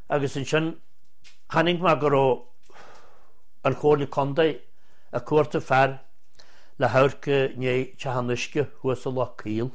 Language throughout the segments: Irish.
agus in sin hanig me go an chóirla condaid a cuairta fear le hairce né tehannisce thuas a lechíl.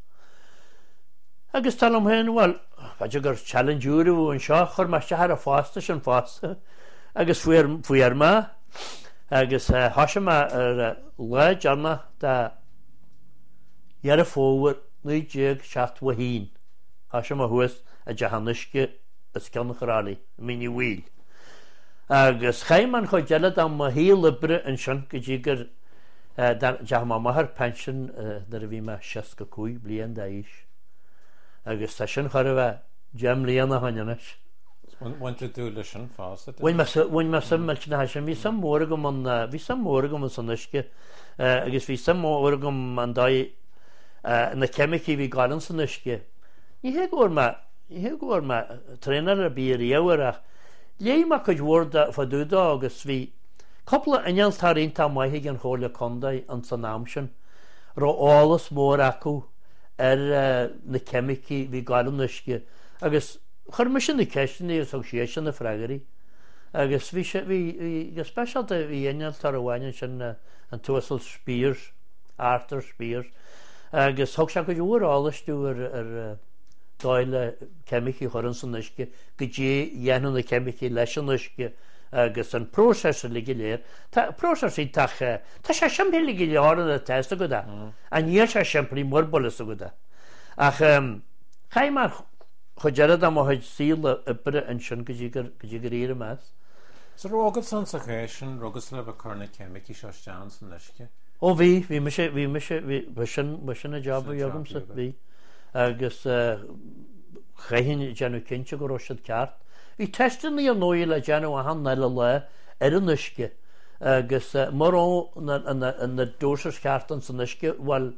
Agus tal am hen bhil beidir gur challengeúra an seo chur meiste ar a fásta sin fásta agus fuar má agus thoise ar le anna dear a fóhar 1971 thoise thuas a tehannisce is ceanna chorálaí mini bhíl. Agus chaimman chu dead am hí libre an sin go dtí gur de maithar pension dar a bhí me 65 bliain d'aois. Agus tá sin chuir bheith deam líana haineis. Bhainte tú lei sin fásta? Bhain me sam meilte na sin, bhí sam mór go an san isce agus bhí sam mór go an dá na cemicí bhí gáan san isce. Ní hé gúir me trénar a bí réhharach léime chu bhórda fa dúda agus bhí coppla inaltarínta maithe an chóirla condaid an san náam sin rá álas mór acu na cemicí bhí gáan isce agus chur me sin na ceisinaí ag sé sin na freigarí agus bhí go speisialta bhí inaltar a bhhaine sin an tuasal Spears, Arthur Spears agus thug se go dúr álasú ar dáile cemicí churann san isce go dtí dhéanú na cemicí leis an isce agus an próses a ligí léir. Tá próses í tá sé siimplí ligí leáran a testa go an níl sé siimplí mórbolas a go ach chaimar chu dead am chuid síla ibre an sin go dtí gur íre meas. Sa rógad san sa chéisisin rugus le bh chuna cemicí seo steán san isce? Ó bhí sin a job jogam sa bhí agus chaithín deanú cinnte go roisiad ceart. Bhí testan í an nóí le deanú a han neile le an isce agus marró na dúsas ceartan san isce bhfuil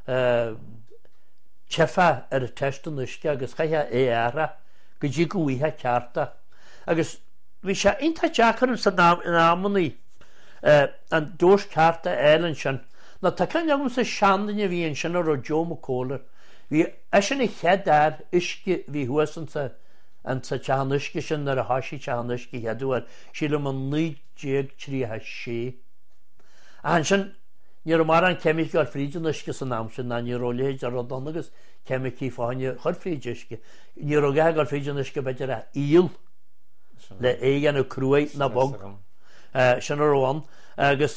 tefa ar a testan isce agus chaithe éara go dtí go bhuithe cearta. Agus bhí sé inta deachar san námaní an dús cearta éilen sin na tá ceann sa seandaine bhí an sin ar Joe McCollar. Bhí sin i cheadar isce bhí thuasansa an sa tehannisce sin ar a hasí tehannisce headúir síle man 1936. An sin ní mar an cemicí ar frídin isce san náam sin na ní róléid ar don agus cemicí fáinne chur frídisce. Ní rogathe ar frídin isce beidir a íl le éigen a cruaid na bog sin arháin agus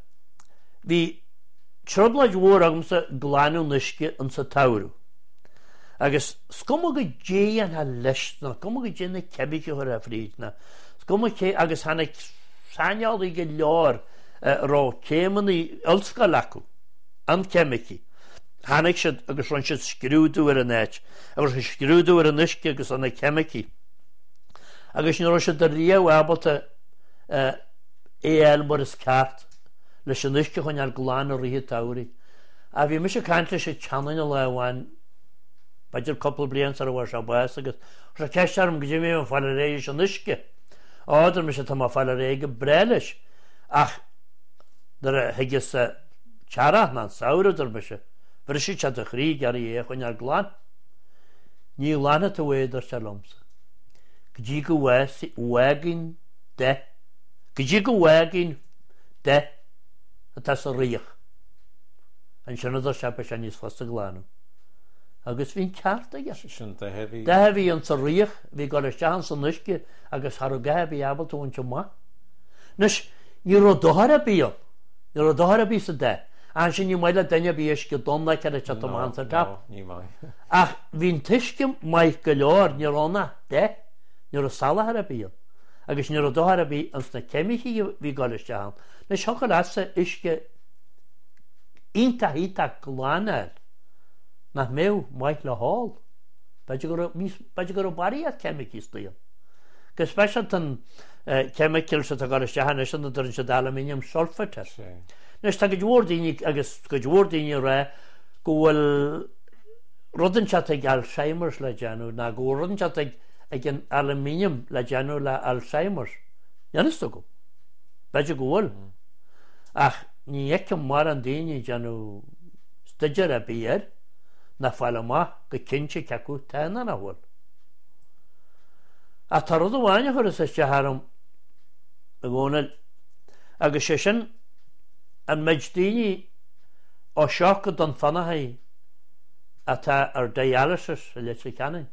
bhí troblaid mhór agamsa gláanú isce an sa tairú. Agus scuma go déan ha leisna, scuma go déanna cemicí chuir a frídna. Scuma agus hanig saneáil i go leor rá céimeanna ulsca lecu an cemicí. Hanig siad agus ran siad scrúdú ar an éit, agus scrúdú ar an isce agus anna cemicí. Agus ní siad a riamh abalta éal mar is ceart leis an isce chuin ar gláán a ríthe tairí. A bhí me sé caiinte sé teannaine le bhhain beidir coppla blian ar bhhar se báas agus sa ceistem go dtí mé an fáile rééis an isce. Áidir me sé tá fáile réige brelis ach dar higus teara ná saoidir me se. Bhar si te a chrí gar é chuin ar gláán. Ní lána a bhéidir se lomsa. Go dtí go bhhagin de. Go dtí go bhhagin de a tá a riach. An sinna sepa sé níos fasta gláánú. Agus bhín ceart aige. De bhí an sa riach bhí go istean san isce agus thar gathe bhí abaltúnte má. Nus ní dóthar a bíon, ní dóthar a bí sa de. An sin ní maiile daine bí isce donna ce a tetamánta tap. Ach bhín tuisce maiid go leor nírána de ní a salathar a bíon. Agus ní dóthar a bí ans na cemicí bhí go istean. Na seocha lesa isce ínta híta gláánir na méh maiid le hall. Beidir gur baríad cemicís daon. Gus speisialt an chemicil sa go isteanna sin idir se aluminium sulfate. Nus tá go dúirdaoine agus go dúirdaoine ré go bhfuil rudanseat ag Alzheimer's le deanú na go rudanseat ag an aluminium le deanú le Alzheimer's. Dhéanasta go. Beidir go bhfuil. Ach ní eice mar an daine deanú staidir a bíar na fáile má go cinnte ceú taine na bhfuil. A tarad bháine chuir is deharm a bhónal agus sé sin an meid daoine ó seach go don fanathaí atá ar dialysis a leis ceannain.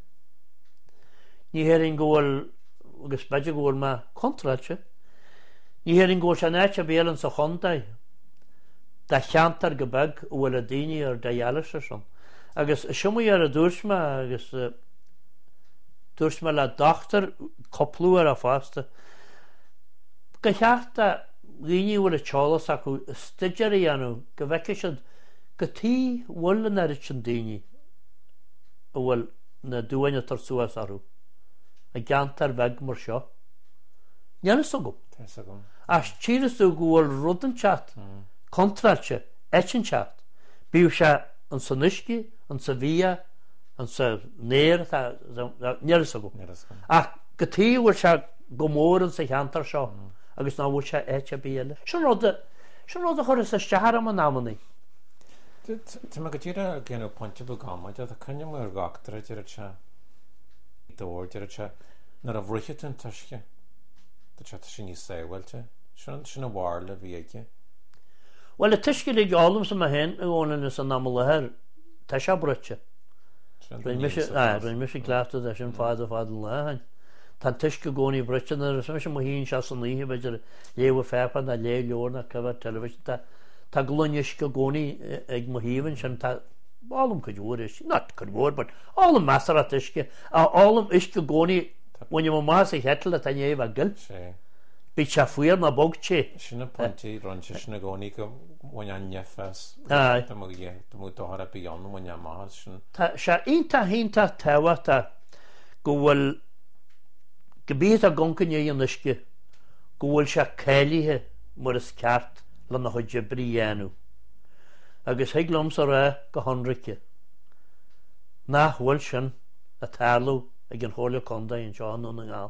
Ní héirn ggóil agus beidir ggóil má contrailte. Ní héirn ggóil se náte bélan sa chondaid da cheantar go beg bhfuil a daoine ar dialysis an. Agus siomú ar a dúirsma agus dúirsma le doctor coplú ar a fásta. Go chearta líní bhfuil a teolalas acu stidirí anú go bheice siad go tí bhfuil ar sin daoine a bhfuil na dúhaine tar suas arú a geantar bheith mar seo. Neannas agam. As tíras go bhfuil rudan chat contrailte etin chat. Bíú se an sanisci, an sa bhí, an sa néir neannas agam. Ach go tí bhfuil se go mór an sa cheantar seo agus ná bhfuil se éite bíile. Sin rud a chuir sa steharm an námaní. Tá go dtíra a ggéanú pointinte bú gámaid a cynne mú ar gachtar idir se dóir se nar a bhruiche an tuisce Tá se sin ní séhailte sin bhhar le bhí aice. Well a tuisce le gálam sa hen a bhóna is an námalathir tá se brute. Rinn mis gláasta a sin fád lehain. Tá tuisce gcónaí brute na sem sem híonn se san líthe beidir léomh fepan a lé leorna cohar television tá glóis go gcónaí ag mohíhann sin álam go dúir is not go bhór, but álam measar a tuisce a álam is go gcónaí bhaine má más a hetal a tá éomh a gil. Bhí se fuar na bogté. Sinna pointí runse sinna gcónaí go bhaine an nefas mú dohar a bíon bhaine más sin. Tá se ionta táhata go bhfuil go bíad a goncaine an isce go bhfuil se céilithe mar is ceart le na chuide bríanú. Agus higlums a rá go honrice. Nach bhfuil sin a talú ag an chóla conda an seán an ngáil.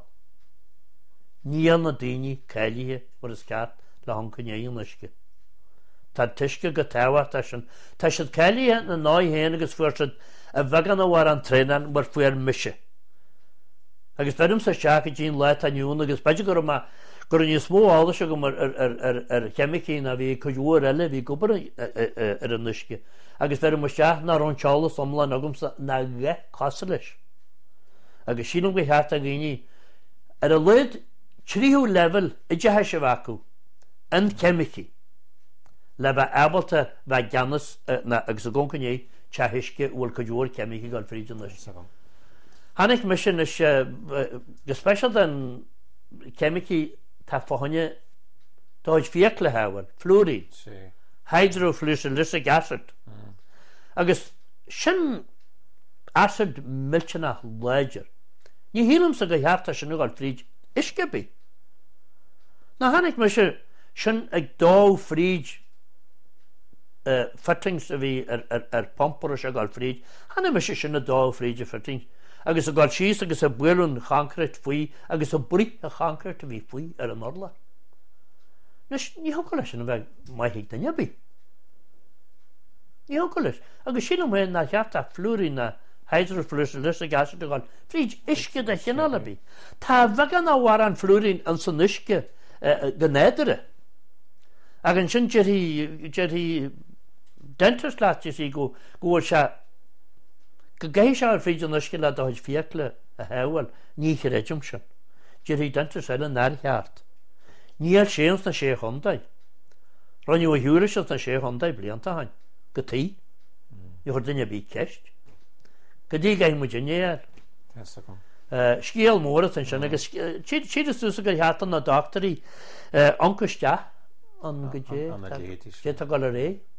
Níl na daoine céilithe mar is ceart le honcaine an isce. Tá tuisce go táhata sin. Tá siad céilithe na 9 héana agus fuairsid a bhegan a bhar an trénan mar fuair mise. Agus beidim sa seach a dín leit aniún agus beidir gur ní smó ála se go mar ar chemicín a bhí chuúir eile bhí gobar ar an nuisce. Agus beidir mar seach ná an teála somla agam na bheith casa leis. Agus sílam go cheart a ghaoine ar a leid tríú level i dethe se bhacu an chemicí le bheith abalta bheith ganas agus a goncané tehiisce bhfuil chuúir chemicí gáil fríidir leis. Hannig me sin is gespecial den chemicí tá fáinne dáid fiac le hafuil, fluorid, hydrofluosilicic acid. Agus sin acid miltena léidir. Ní hílam sa go hearta sin gáil fríd isce bí. Na hannig me sin ag dá fríd fittings a bhí ar pompar a gáil fríd, hannig me sin a dá fríd a fittings. Agus a gáil síos agus a buún chancret faoi agus a brí a chancret a bhí faoi ar an orla. Nus ní hoca leis sin a bheith maithigh na nebí. Ní hoca leis. Agus sin mé na cheart a flúí na hydrofluosilicic acid a gáil fríd isce de chinál a bí. Tá bhegan á bhhar an flúrin an san isce go néidere. Ag an sin deirí dentist láte sí go bhfuil se go gaith se ar fríd an isce le dáid fiacle a heil ní réidirm sin. Deirí dentist eile nár cheart. Níl séans na sé chundaid. Ranniu a hiúris na sé chundaid blianta hain. Go tí. Ní chuir duine bí ceist. Go dtí gaith mu dénéir. Scéal móra an sin agus tíidir túsa go heatan na doctorí ancuiste an go dé a gáil a ré.